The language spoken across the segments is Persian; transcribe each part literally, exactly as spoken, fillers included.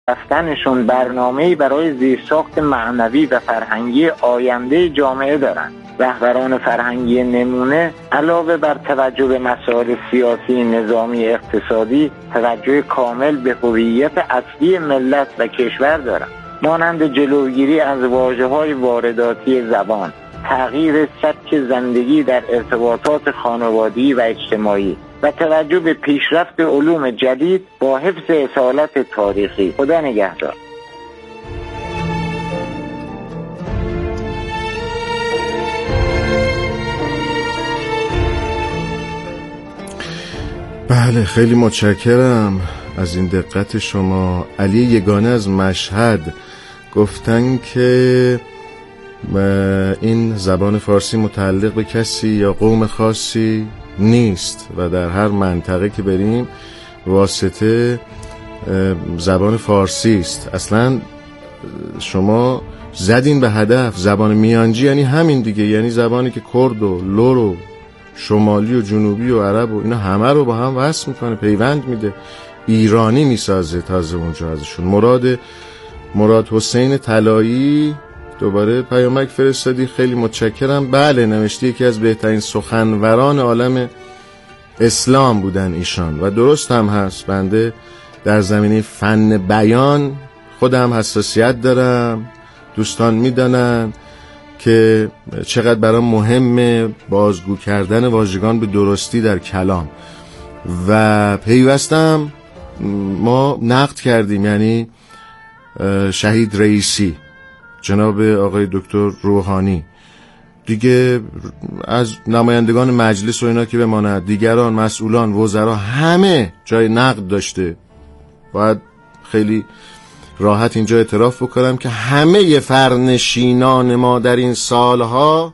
رفتنشون برنامه‌ای برای زیرساخت معنوی و فرهنگی آینده جامعه دارند. رهبران فرهنگی نمونه علاوه بر توجه به مسائل سیاسی، نظامی، اقتصادی، توجه کامل به هویت اصلی ملت و کشور دارند، مانند جلوگیری از واژه‌های وارداتی زبان، تغییر سبک زندگی در ارتباطات خانوادگی و اجتماعی و توجه به پیشرفت علوم جدید با حفظ اصالت تاریخی. خدا نگهدار. بله، خیلی متشکرم از این دقت شما. علی یگانه از مشهد گفتن که این زبان فارسی متعلق به کسی یا قوم خاصی نیست و در هر منطقه که بریم واسطه زبان فارسی است. اصلا شما زدین به هدف. زبان میانجی یعنی همین دیگه، یعنی زبانی که کرد و لور و شمالی و جنوبی و عرب و اینا همه رو با هم وصل میکنه، پیوند میده، ایرانی میسازه. تازه اونجا ازشون مراد مراد حسین طلایی دوباره پیامک فرستادی، خیلی متشکرم. بله، نوشته یکی از بهترین سخنوران عالم اسلام بودن ایشان و درست هم هست. بنده در زمینه فن بیان خودم حساسیت دارم، دوستان میدانن که چقدر برام مهمه بازگو کردن واژگان به درستی در کلام و پیوستم. ما نقد کردیم، یعنی شهید رئیسی، جناب آقای دکتر روحانی دیگه، از نمایندگان مجلس و اینا که بماند، دیگران، مسئولان، وزرا، همه جای نقد داشته. باید خیلی راحت اینجا اعتراف بکنم که همه فرنشینان ما در این سالها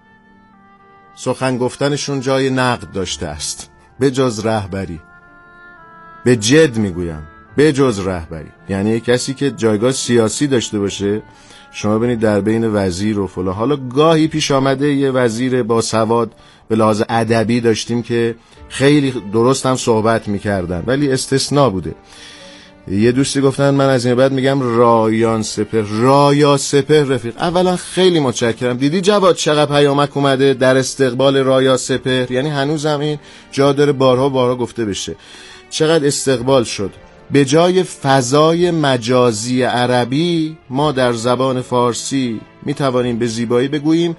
سخن گفتنشون جای نقد داشته است، به جز رهبری. به جد میگویم، به جز رهبری. یعنی کسی که جایگاه سیاسی داشته باشه، شما ببینید در بین وزیر و فلان، حالا گاهی پیش آمده یه وزیر با سواد به لحاظ ادبی داشتیم که خیلی درست هم صحبت میکردن، ولی استثناء بوده. یه دوستی گفتن من از این بعد میگم رایان سپهر. رایا سپهر رفیق. اولا خیلی متشکرم. دیدی جواد چقدر پیامک اومده در استقبال رایا سپهر؟ یعنی هنوزم این جا داره بارها بارها گفته بشه. چقدر استقبال شد. به جای فضای مجازی عربی ما در زبان فارسی میتوانیم به زیبایی بگوییم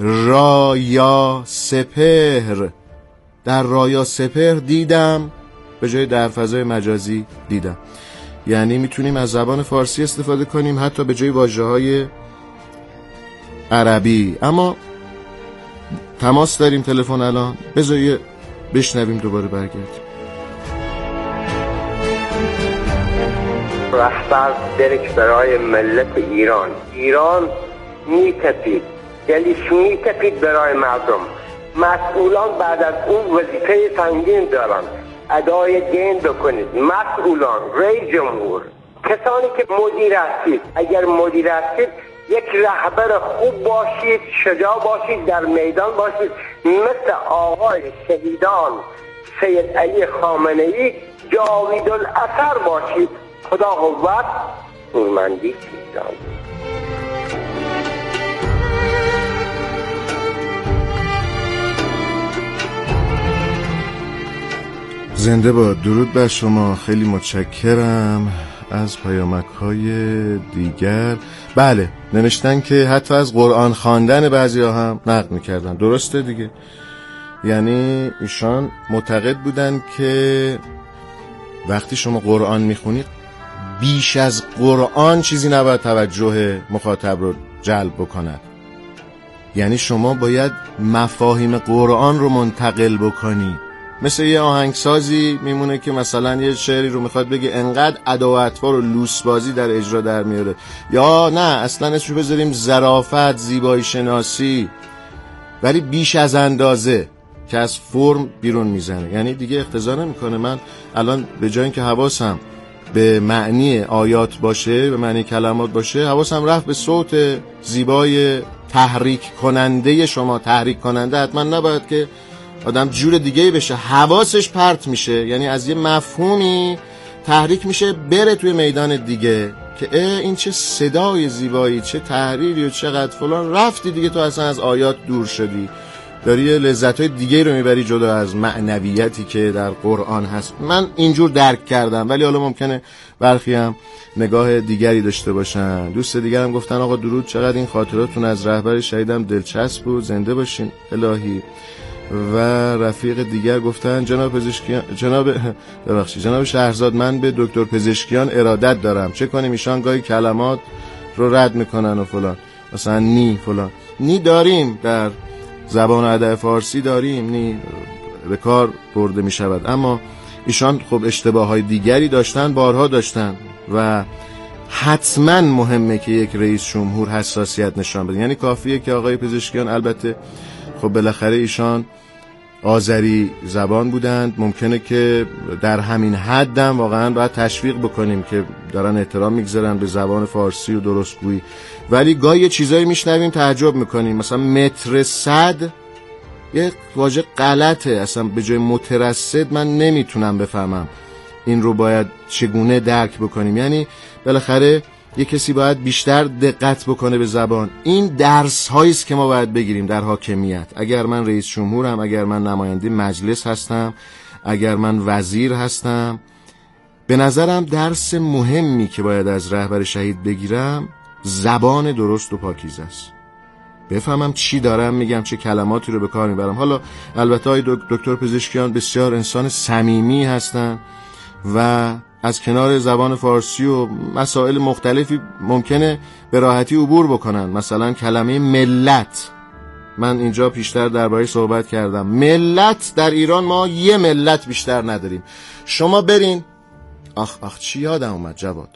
رایا سپهر. در رایا سپهر دیدم به جای در فضای مجازی دیدم. یعنی میتونیم از زبان فارسی استفاده کنیم حتی به جای واژه‌های عربی. اما تماس داریم تلفن الان، بذار بشنویم دوباره برگردیم. رهبر درک برای ملت ایران. ایران میتپید، دلش میتپید برای مردم. مسئولان بعد از اون وظیفه سنگین دارن، ادای دین بکنید. مسئولان، رئیس جمهور، کسانی که مدیر هستید، اگر مدیر هستید یک رهبر خوب باشید، شجاع باشید، در میدان باشید، مثل آقای شهیدان سید علی خامنه‌ای جاوید الاثر باشید. خدا قوت، نورمندی ایران. زنده باد. درود بر شما. خیلی متشکرم از پیامک‌های دیگر. بله، نوشتن که حتی از قرآن خواندن بعضی‌ها هم نقد می‌کردن. درسته دیگه. یعنی ایشان معتقد بودن که وقتی شما قرآن می‌خونید بیش از قرآن چیزی نباید توجه مخاطب رو جلب بکند. یعنی شما باید مفاهیم قرآن رو منتقل بکنی. مثل یه آهنگسازی میمونه که مثلا یه شعری رو میخواد بگه انقدر ادا و اطوار و لوسبازی در اجرا در میاره، یا نه اصلا اسمش بذاریم ظرافت، زیبایی شناسی، ولی بیش از اندازه که از فرم بیرون میزنه. یعنی دیگه اقتضا نمیکنه. من الان به جای اینکه حواسم به معنی آیات باشه، به معنی کلمات باشه، حواسم رفت به صوت زیبای تحریک کننده شما. تحریک کننده حتما نباید که آدم جور دیگه بشه، حواسش پرت میشه. یعنی از یه مفهومی تحریک میشه بره توی میدان دیگه که اه این چه صدای زیبایی، چه تحریری و چقدر فلان، رفتی دیگه تو اصلا از آیات دور شدی، داری لذت‌های دیگه رو میبری جدا از معنویتی که در قرآن هست. من اینجور درک کردم، ولی حالا ممکنه برخی هم نگاه دیگری داشته باشن. دوست دیگرم گفتن آقا درود، چقدر این خاطراتون از رهبر شهیدم دلچسب بود، زنده باشین الهی. و رفیق دیگر گفتن جناب پزشکیان، جناب ببخشید جناب شهرزاد، من به دکتر پزشکیان ارادت دارم، چه کنیم ایشان گاهی کلمات رو رد میکنن و فلان، مثلا نی فلان. نی داریم در زبان و ادب فارسی، داریم نی به کار برده می شود، اما ایشان خب اشتباه های دیگری داشتن، بارها داشتن و حتما مهمه که یک رئیس جمهور حساسیت نشان بده. یعنی کافیه که آقای پزشکیان، البته خب بالاخره ایشان آذری زبان بودند، ممکنه که در همین حدم واقعا باید تشویق بکنیم که دارن احترام میگذارن به زبان فارسی و درستگویی، ولی گاهی یه چیزایی میشنویم تعجب میکنیم، مثلا متر صد یه واژه غلطه، اصلا به جای مترصد من نمیتونم بفهمم این رو باید چگونه درک بکنیم. یعنی بالاخره یه کسی باید بیشتر دقت بکنه به زبان. این درس هایی است که ما باید بگیریم در حاکمیت. اگر من رئیس جمهورم، اگر من نماینده مجلس هستم، اگر من وزیر هستم، به نظرم درس مهمی که باید از رهبر شهید بگیرم زبان درست و پاکیزه است. بفهمم چی دارم میگم، چه کلماتی رو به کار میبرم. حالا البته های دکتر پزشکیان بسیار انسان صمیمی هستن و از کنار زبان فارسی و مسائل مختلفی ممکنه به راحتی عبور بکنن. مثلا کلمه ملت، من اینجا پیشتر درباره صحبت کردم، ملت در ایران ما یه ملت بیشتر نداریم. شما برین، آخ آخ چی یادم اومد جواد،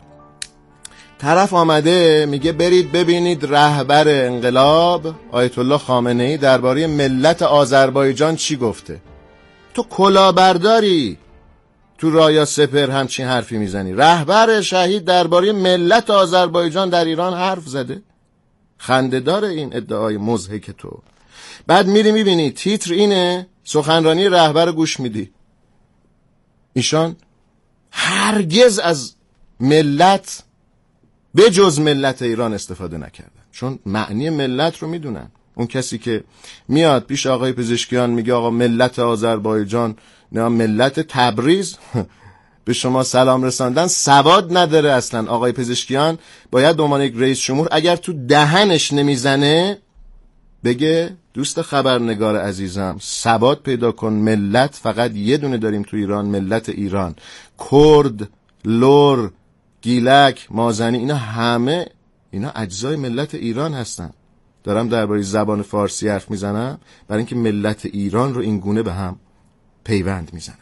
طرف آمده میگه برید ببینید رهبر انقلاب آیت الله خامنه ای درباره ملت آذربایجان چی گفته. تو کلاهبرداری تو رایا سپر همچین حرفی میزنی؟ رهبر شهید درباره ملت آذربایجان در ایران حرف زده؟ خنده داره این ادعای مضحک تو. بعد میری میبینی تیتر اینه سخنرانی رهبر گوش میدی، ایشان هرگز از ملت به جز ملت ایران استفاده نکردن، چون معنی ملت رو میدونن. اون کسی که میاد پیش آقای پزشکیان میگه آقا ملت آذربایجان، نه ملت تبریز به شما سلام رساندن، سواد نداره اصلا. آقای پزشکیان باید به عنوان یک رئیس جمهور اگر تو دهنش نمیزنه بگه دوست خبرنگار عزیزم سواد پیدا کن، ملت فقط یه دونه داریم تو ایران، ملت ایران. کرد، لور، گیلک، مازنی، اینا همه اینا اجزای ملت ایران هستن. دارم درباره زبان فارسی حرف میزنم برای اینکه ملت ایران رو این گونه به هم پیوند میزنند.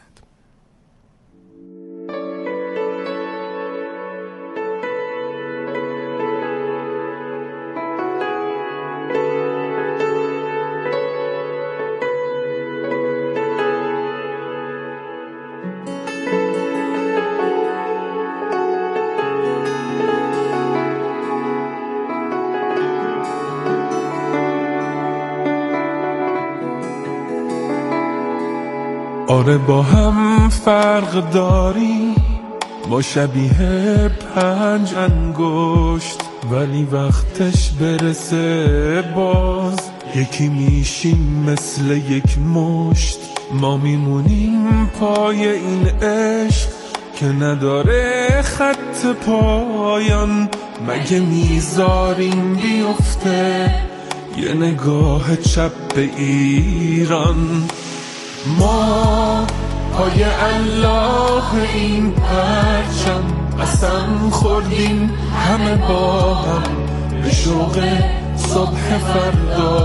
آره با هم فرق داری، ما شبیه پنج انگشت، ولی وقتش برسه باز یکی میشیم مثل یک مشت. ما میمونیم پای این عشق که نداره خط پایان، مگه میذاریم بیفته یه نگاه چپ به ایران. ما پای الله این پرچم قسم خوردیم همه با هم به شوق صبح فردا.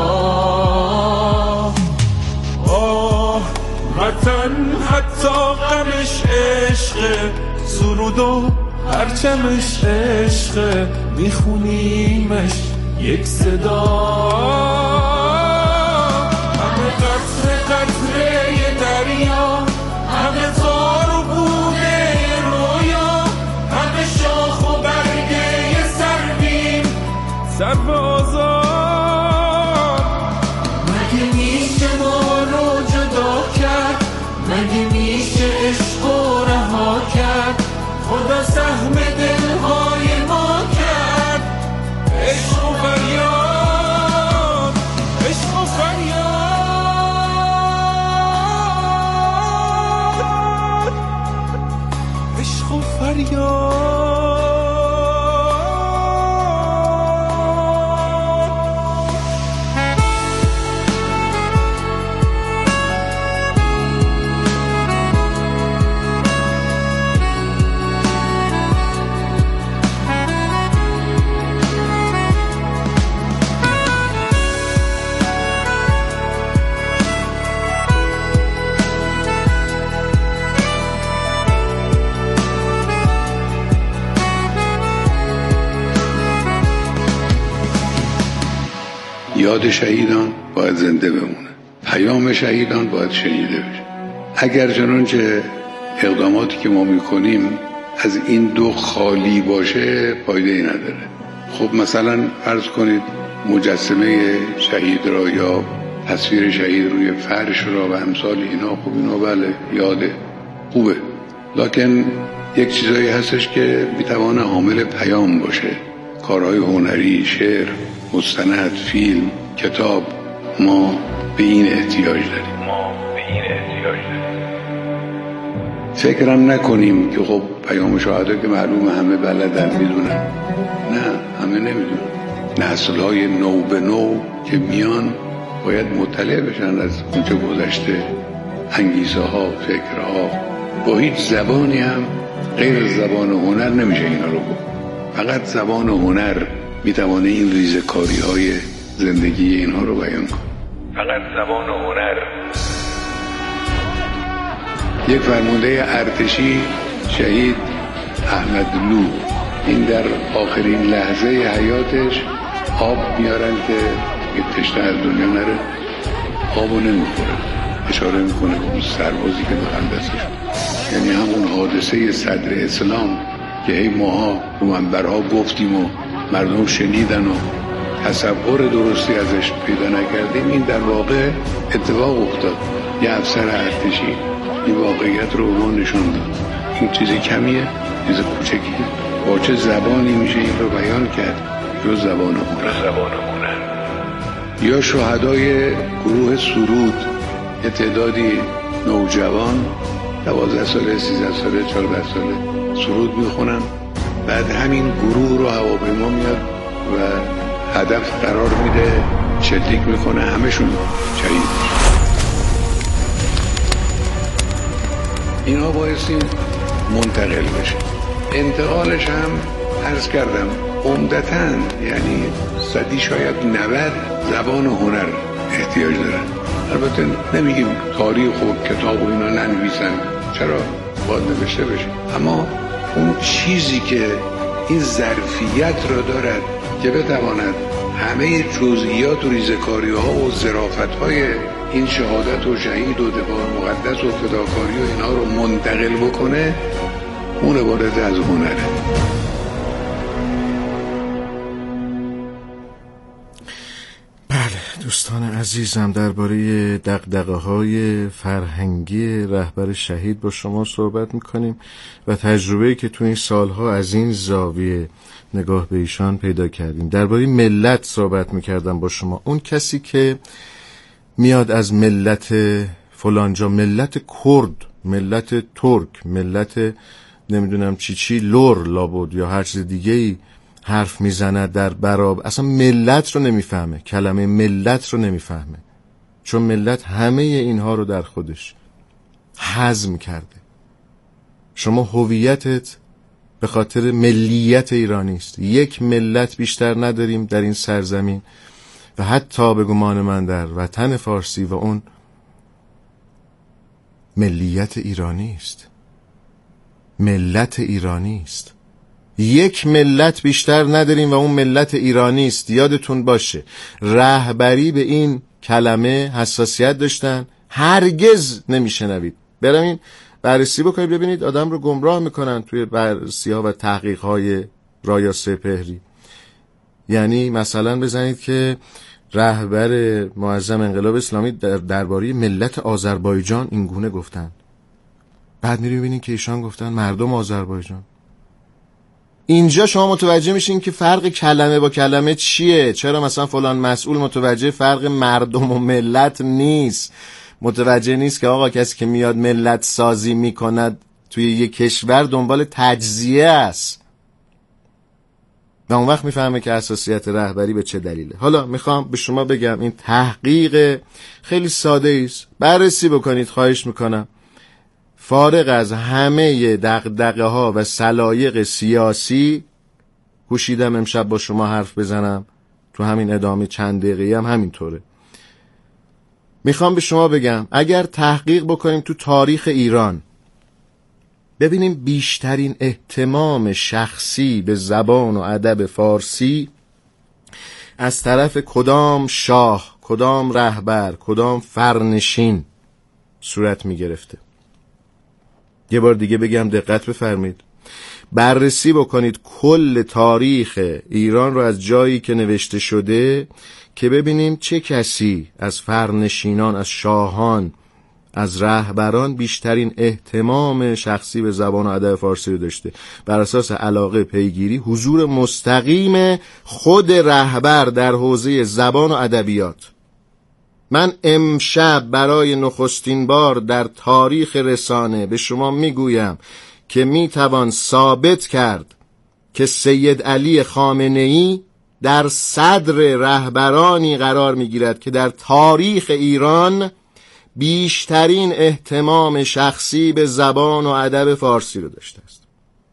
آه وطن حتی غمش عشقه، سرود و پرچمش عشقه، میخونیمش یک صدا. قطره دریا، همه تار و بوده رویا، همه شاخ و برگه سرویم سرو آزاد. مگه میشه ما رو جدا کرد؟ مگه میشه عشق و رها کرد؟ یاد شهیدان باید زنده بمونه، پیام شهیدان باید شنیده بشه. اگر چنانچه اقداماتی که ما میکنیم از این دو خالی باشه پایده‌ای نداره. خب مثلا فرض کنید مجسمه شهید را یا تصویر شهید روی فرش را و امثال اینا، خب اینا بله یاده خوبه، لکن یک چیزایی هستش که میتوانه حامل پیام باشه. کارهای هنری، شعر، مستند، فیلم، کتاب، ما به این احتیاج داریم. ما به این احتیاج داریم. فکرم نکنیم که خب پیام شهدا که معلوم همه بلدن میدونن. نه، همه نمیدونن. نسل‌های نو به نو که میان باید مطلع بشن از اونچه گذشته، انگیزه ها، فکرها. با هیچ زبانی هم غیر زبان هنر نمیشه اینا رو گفت. فقط زبان هنر میتوانه این ریزکاری های زندگی اینها رو بیان کنه. فقط زبان هنر. یک فرمانده ارتشی شهید احمد لو، این در آخرین لحظه حیاتش آب میارن که یه تشنه از دنیا نره، آبو نمیخوره، اشاره میکنه به اون سربازی که دارن دستش، یعنی همون حادثه صدر اسلام که هی ماها رو منبرها گفتیم و مردم شنیدن و تصور درستی ازش پیدا نکردیم، این در واقع اتفاق افتاد. یه افسر ارتشی این واقعیت رو به ما نشون داد. این چیزی کمیه، چیز کوچکیه. با چه زبانی میشه این رو بیان کرد؟ یا زبان هنر. یا شهدای گروه سرود، یه تعدادی نوجوان دوازده ساله، سیزده ساله، چهارده ساله سرود میخونن، بعد همین گروه رو هواپیما میاد و هدف قرار میده، شلیک میکنه، همشون شهید. اینا بایستی منتقل بشه. انتقالش هم عرض کردم عمدتاً یعنی صدی شاید نود زبان هنر احتیاج دارن. البته نمیگیم تاریخ و کتاب و اینا ننویسن، چرا باید نوشته بشه، اما اون چیزی که این ظرفیت را دارد که بتواند همه جزئیات و ریزکاری ها و ظرافت های این شهادت و شهید و دفاع مقدس و فداکاری و اینا رو منتقل بکنه، اون عبارت از هنره. بله دوستان عزیزم، درباره دغدغه‌های فرهنگی رهبر شهید با شما صحبت می‌کنیم و تجربه‌ای که تو این سالها از این زاویه نگاه به ایشان پیدا کردیم. درباره ملت صحبت می‌کردم با شما. اون کسی که میاد از ملت فلانجا، ملت کرد، ملت ترک، ملت نمیدونم چی چی لور لابد یا هر چیز دیگه‌ای حرف میزنه در برابر، اصلا ملت رو نمیفهمه، کلمه ملت رو نمیفهمه، چون ملت همه اینها رو در خودش هضم کرده. شما هویتت به خاطر ملیت ایرانی است. یک ملت بیشتر نداریم در این سرزمین و حتی به گمان من در وطن فارسی و اون ملیت ایرانی است، ملت ایرانی است. یک ملت بیشتر نداریم و اون ملت ایرانی است. یادتون باشه رهبری به این کلمه حساسیت داشتن، هرگز نمیشنوید. برامین بررسی بکنید ببینید آدم رو گمراه میکنن توی بررسی ها و تحقیق های رایا سپهری. یعنی مثلا بزنید که رهبر معظم انقلاب اسلامی در درباره ملت آذربایجان این گونه گفتن، بعد میری ببینید که ایشان گفتن مردم آذربایجان. اینجا شما متوجه میشین که فرق کلمه با کلمه چیه. چرا مثلا فلان مسئول متوجه فرق مردم و ملت نیست، متوجه نیست که آقا کسی که میاد ملت سازی میکند توی یک کشور دنبال تجزیه است و اون وقت میفهمه که حساسیت رهبری به چه دلیله. حالا میخوام به شما بگم این تحقیق خیلی ساده است، بررسی بکنید خواهش میکنم. فارغ از همه دغدغه ها و سلایق سیاسی کوشیدم امشب با شما حرف بزنم، تو همین ادامه چند دقیقه هم همینطوره. میخوام به شما بگم اگر تحقیق بکنیم تو تاریخ ایران ببینیم بیشترین اهتمام شخصی به زبان و ادب فارسی از طرف کدام شاه، کدام رهبر، کدام فرنشین صورت می گرفته. یه بار دیگه بگم دقت بفرمید، بررسی بکنید کل تاریخ ایران رو از جایی که نوشته شده که ببینیم چه کسی از فرنشینان، از شاهان، از رهبران بیشترین اهتمام شخصی به زبان و ادب فارسی رو داشته. بر اساس علاقه، پیگیری، حضور مستقیم خود رهبر در حوزه زبان و ادبیات. من امشب برای نخستین بار در تاریخ رسانه به شما میگویم که میتوان ثابت کرد که سید علی خامنه‌ای در صدر رهبرانی قرار میگیرد که در تاریخ ایران بیشترین اهتمام شخصی به زبان و ادب فارسی رو داشته است.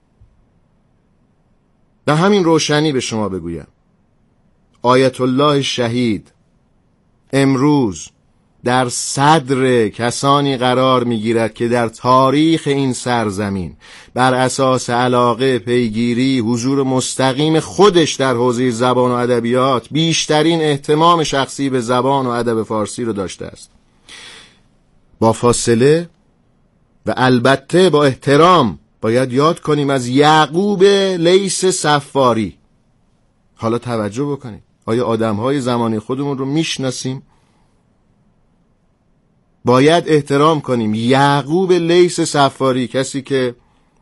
به همین روشنی به شما بگویم آیت الله شهید امروز در صدر کسانی قرار میگیرد که در تاریخ این سرزمین بر اساس علاقه، پیگیری، حضور مستقیم خودش در حوزه زبان و ادبیات بیشترین اهتمام شخصی به زبان و ادب فارسی رو داشته است. با فاصله و البته با احترام باید یاد کنیم از یعقوب لیث صفاری. حالا توجه بکنید، آیا آدم‌های زمانی خودمون رو میشناسیم؟ باید احترام کنیم. یعقوب لیث صفاری، کسی که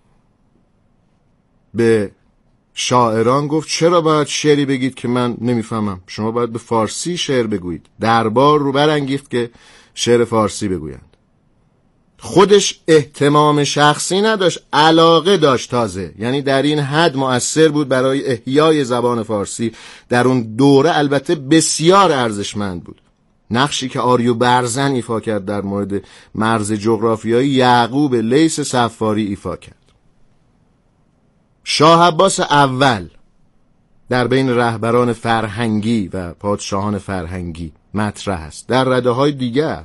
به شاعران گفت چرا باید شعری بگید که من نمیفهمم، شما باید به فارسی شعر بگویید. دربار رو برانگیخت که شعر فارسی بگویند. خودش اهتمام شخصی نداشت، علاقه داشت تازه، یعنی در این حد مؤثر بود برای احیای زبان فارسی. در اون دوره البته بسیار ارزشمند بود. نقشی که آریو برزن ایفا کرد در مورد مرز جغرافیایی یعقوب لیث صفاری ایفا کرد. شاه عباس اول در بین رهبران فرهنگی و پادشاهان فرهنگی مطرح است. در رده‌های دیگر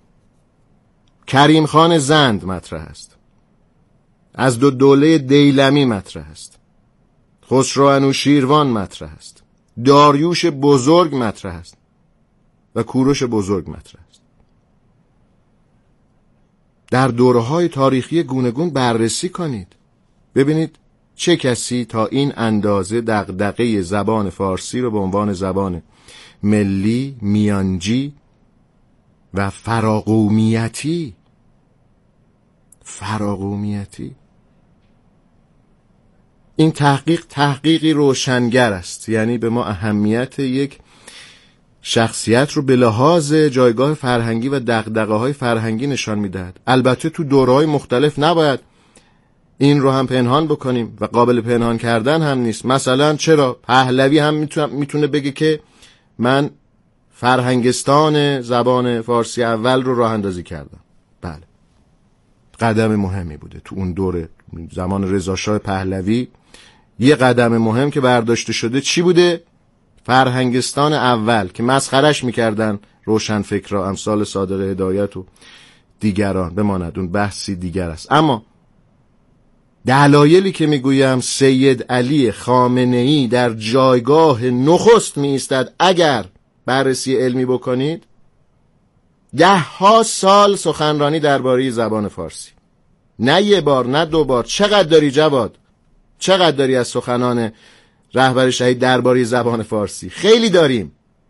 کریم خان زند مطرح است، از دو دوله دیلمی مطرح است، خسرو انوشیروان مطرح است، داریوش بزرگ مطرح است و کوروش بزرگ مطرح است. در دوره‌های تاریخی گوناگون بررسی کنید، ببینید چه کسی تا این اندازه دغدغه زبان فارسی رو به عنوان زبان ملی، میانجی و فراقومیتی فراقومیتی این تحقیق تحقیقی روشنگر است. یعنی به ما اهمیت یک شخصیت رو به لحاظ جایگاه فرهنگی و دغدغه‌های فرهنگی نشان میدهد. البته تو دوره‌های مختلف نباید این رو هم پنهان بکنیم و قابل پنهان کردن هم نیست. مثلا چرا پهلوی هم میتونه بگه که من فرهنگستان زبان فارسی اول رو راه اندازی کردم. بله، قدم مهمی بوده تو اون دوره. زمان رضا شاه پهلوی یه قدم مهم که برداشته شده چی بوده؟ فرهنگستان اول که مسخرش میکردن روشنفکرها امثال صادق هدایت و دیگران. بماند اون بحثی دیگر است. اما دلایلی که میگویم سید علی خامنه‌ای در جایگاه نخست میایستد اگر بررسی علمی بکنید، ده ها سال سخنرانی درباره زبان فارسی، نه یه بار نه دو بار. چقدر داری جواد؟ چقدر داری از سخنان رهبر شهید درباره زبان فارسی؟ خیلی داریم.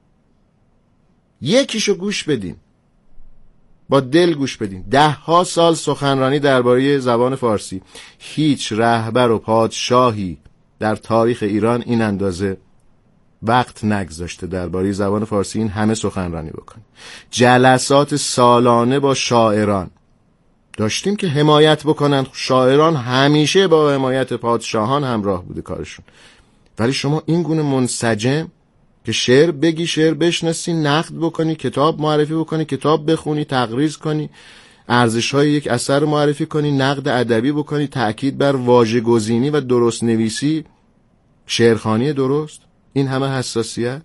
یکیشو گوش بدین، با دل گوش بدین. ده ها سال سخنرانی درباره زبان فارسی. هیچ رهبر و پادشاهی در تاریخ ایران این اندازه وقت نگذاشته درباره زبان فارسی این همه سخنرانی بکنه. جلسات سالانه با شاعران داشتیم که حمایت بکنن. شاعران همیشه با حمایت پادشاهان همراه بوده کارشون. ولی شما این گونه منسجم که شعر بگی، شعر بشناسی، نقد بکنی، کتاب معرفی بکنی، کتاب بخونی، تقریض کنی، ارزش‌های یک اثر معرفی کنی، نقد ادبی بکنی، تأکید بر واژه‌گزینی و درست نویسی، شعرخوانی درست، این همه حساسیت.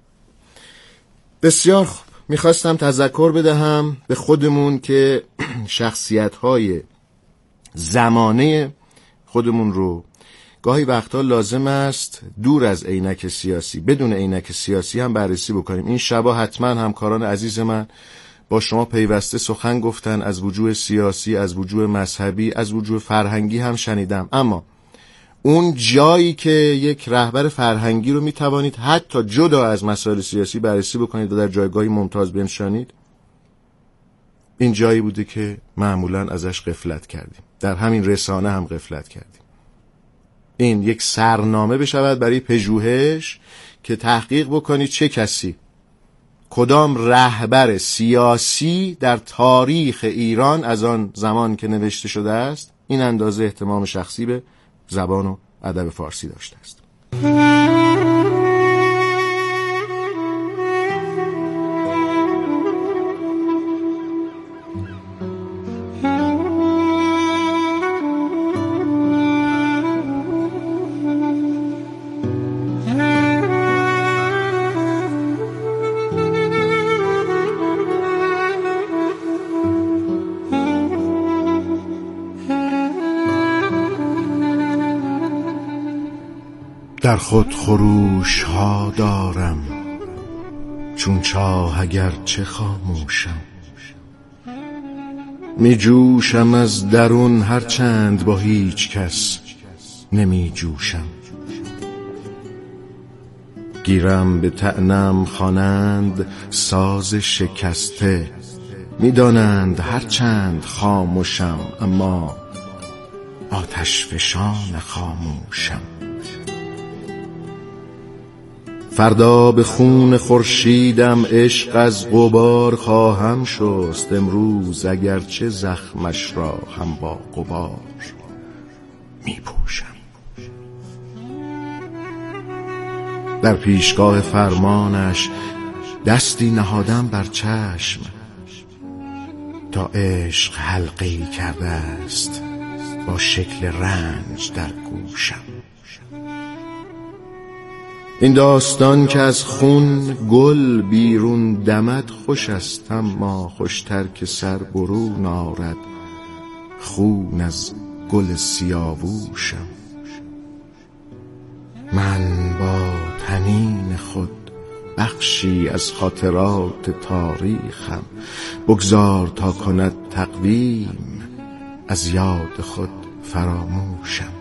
بسیار خوب. میخواستم تذکر بدهم به خودمون که شخصیت‌های زمانه خودمون رو گاهی وقتا لازم است دور از عینک سیاسی، بدون عینک سیاسی هم بررسی بکنیم. این شبا حتما همکاران عزیز من با شما پیوسته سخن گفتن، از وجوه سیاسی، از وجوه مذهبی، از وجوه فرهنگی هم شنیدم. اما اون جایی که یک رهبر فرهنگی رو میتوانید حتی جدا از مسائل سیاسی بررسی بکنید و در جایگاهی ممتاز بنشانید، این جایی بوده که معمولاً ازش غفلت کردیم. در همین رسانه هم غفلت کردیم. این یک سرنامه بشود برای پژوهش که تحقیق بکنید چه کسی، کدام رهبر سیاسی در تاریخ ایران از آن زمان که نوشته شده است این اندازه اهتمام شخصی به زبان و ادب فارسی داشته است. در خود خروش ها دارم چون چاه اگر چه خاموشم، می جوشم از درون هر چند با هیچ کس نمی جوشم. گیرم به طعنم خوانند ساز شکسته، می دانند هر چند خاموشم اما آتش فشان خاموشم. فردا به خون خورشیدم عشق از غبار خواهم شست، امروز اگرچه زخمش را هم با غبار می پوشم. در پیشگاه فرمانش دستی نهادم بر چشم، تا عشق حلقه‌ای کرده است با شکل رنج در گوشم. این داستان که از خون گل بیرون دمد خوش است، اما خوشتر که سر برون آرد خون از گل سیاووشم. من با طنین خود بخشی از خاطرات تاریخم، بگذار تا کند تقویم از یاد خود فراموشم.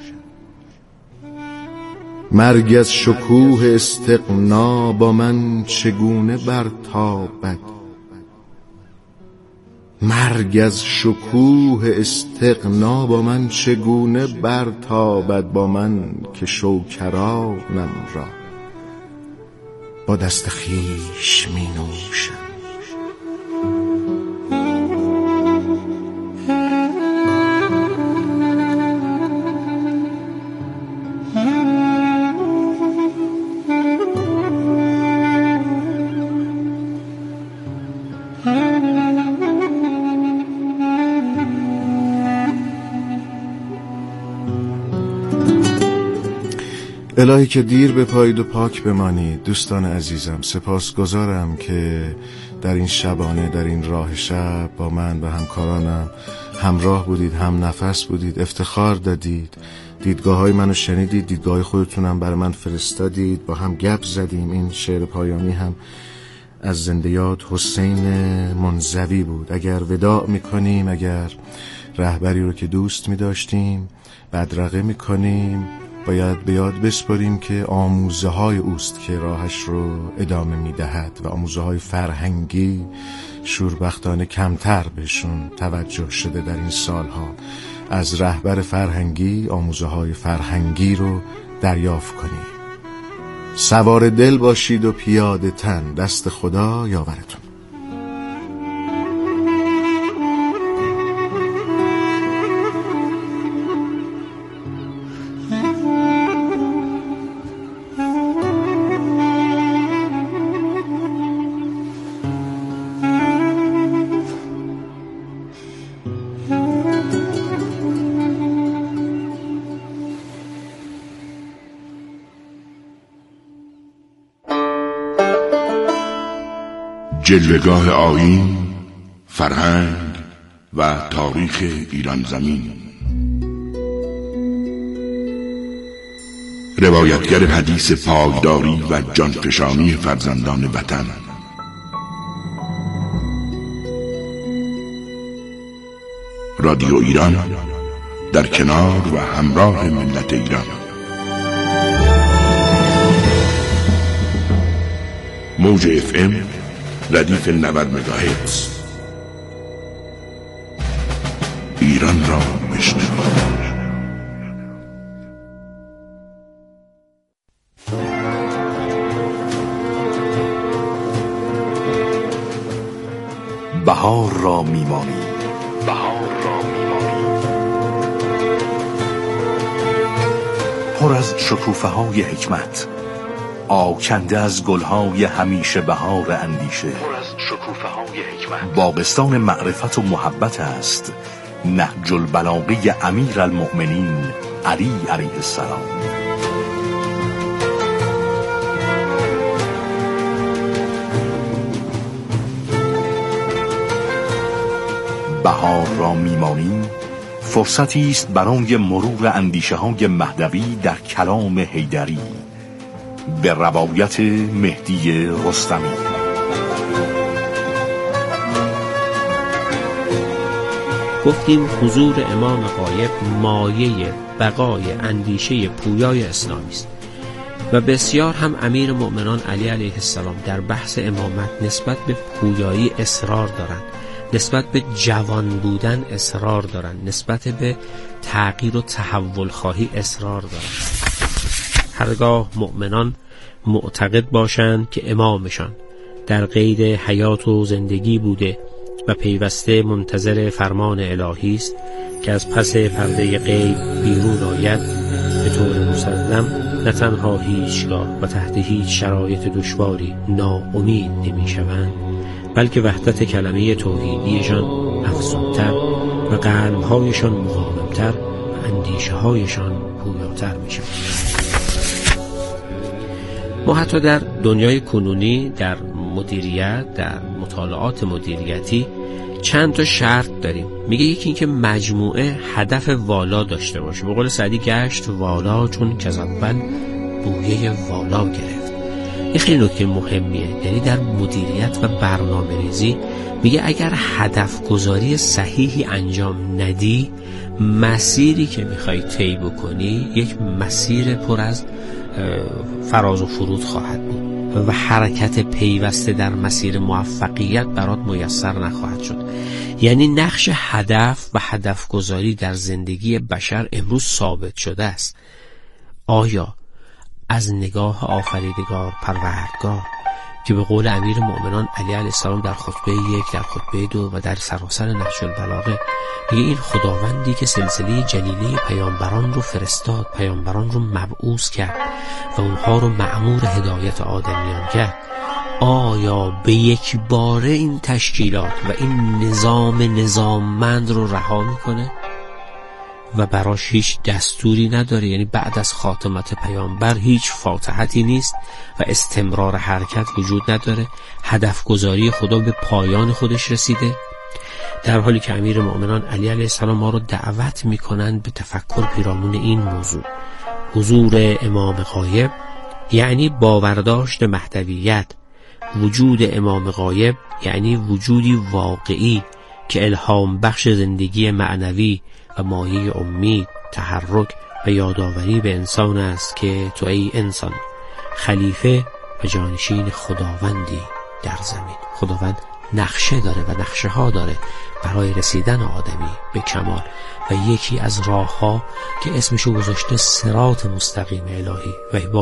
مرگ از شکوه استغنا با من چگونه برتابد، مرگ از شکوه استغنا با من چگونه برتابد، با من که شوکرانم را با دست خویش می نوشم. الهی که دیر بپایید و پاک بمانید. دوستان عزیزم، سپاسگزارم که در این شبانه، در این راه شب با من و همکارانم همراه بودید، هم نفس بودید، افتخار دادید، دیدگاه های منو شنیدید، دیدگاه های خودتونم برای من فرستادید، با هم گپ زدیم. این شعر پایانی هم از زنده یاد حسین منزوی بود. اگر وداع میکنیم، اگر رهبری رو که دوست میداشتیم بدرقه میکنیم، باید به یاد بسپاریم که آموزه های اوست که راهش رو ادامه میدهد و آموزه های فرهنگی شوربختانه کمتر بهشون توجه شده در این سالها. از رهبر فرهنگی آموزه های فرهنگی رو دریافت کنیم. سوار دل باشید و پیاده تن، دست خدا یاورتون. جلوه‌گاه آیین، فرهنگ و تاریخ ایران زمین. روایتگر حدیث پایداری و جانفشانی فرزندان وطن. رادیو ایران در کنار و همراه ملت ایران. موج اف ام ردیف نود مگاهرتز. ایران را بشنوید. بهار را میمانی، بهار را میمانی، پر از شکوفه های حکمت، آکنده از گلهای همیشه بهار اندیشه. پر از شکوفه های حکمت، باغستان معرفت و محبت است نهج البلاغه امیر المؤمنین علی علیه السلام. بهار را میمانی فرصتی است برای مرور اندیشه های مهدوی در کلام حیدری به روایت مهدی رستمی. گفتیم حضور امام غایب مایه بقای اندیشه پویای اسلامی است و بسیار هم امیر مؤمنان علی علیه السلام در بحث امامت نسبت به پویایی اصرار دارند، نسبت به جوان بودن اصرار دارن، نسبت به تغییر و تحول خواهی اصرار دارن. هرگاه مؤمنان معتقد باشند که امامشان در قید حیات و زندگی بوده و پیوسته منتظر فرمان الهی است که از پس پرده غیب بیرون آید، به طور مسلم نه تنها هیچگاه و تحت هیچ شرایط دشواری ناامید نمی شوند، بلکه وحدت کلمه توحیدیشان افزونتر و قلبهایشان مقاومتر و اندیشه هایشان پویاتر می شود. ما حتی در دنیای کنونی در مدیریت، در مطالعات مدیریتی چند تا شرط داریم. میگه یکی این که مجموعه هدف والا داشته باشه. به قول سعدی گشت والا چون که از اول بویه والا گرفت. این خیلی نکته مهمیه. یعنی در مدیریت و برنامه ریزی میگه اگر هدف گذاری صحیحی انجام ندی، مسیری که میخوای طی بکنی یک مسیر پر از فراز و فرود خواهد بود و حرکت پیوسته در مسیر موفقیت برات میسر نخواهد شد. یعنی نقش هدف و هدف گذاری در زندگی بشر امروز ثابت شده است. آیا از نگاه آفریدگار پروردگار که به قول امیر مؤمنان علی علیه السلام در خطبه یک، در خطبه دو و در سراسر نهج البلاغه میگه این خداوندی که سلسله جلیله پیامبران رو فرستاد، پیامبران رو مبعوث کرد و اونها رو مأمور هدایت آدمیان کرد، آیا به یک باره این تشکیلات و این نظام نظاممند رو رها میکنه و براش هیچ دستوری نداره؟ یعنی بعد از خاتمت پیامبر هیچ فاتحتی نیست و استمرار حرکت وجود نداره، هدف گذاری خدا به پایان خودش رسیده، در حالی که امیر مؤمنان علی علیه السلام ما رو دعوت میکنند به تفکر پیرامون این موضوع. حضور امام غایب یعنی باورداشت مهدویت. وجود امام غایب یعنی وجودی واقعی که الهام بخش زندگی معنوی و مایه امید، تحرک و یادآوری به انسان است که تو ای انسان خلیفه و جانشین خداوندی در زمین. خداوند نقشه داره و نقشه ها داره برای رسیدن آدمی به کمال و یکی از راه ها که اسمشو گذاشته صراط مستقیم الهی و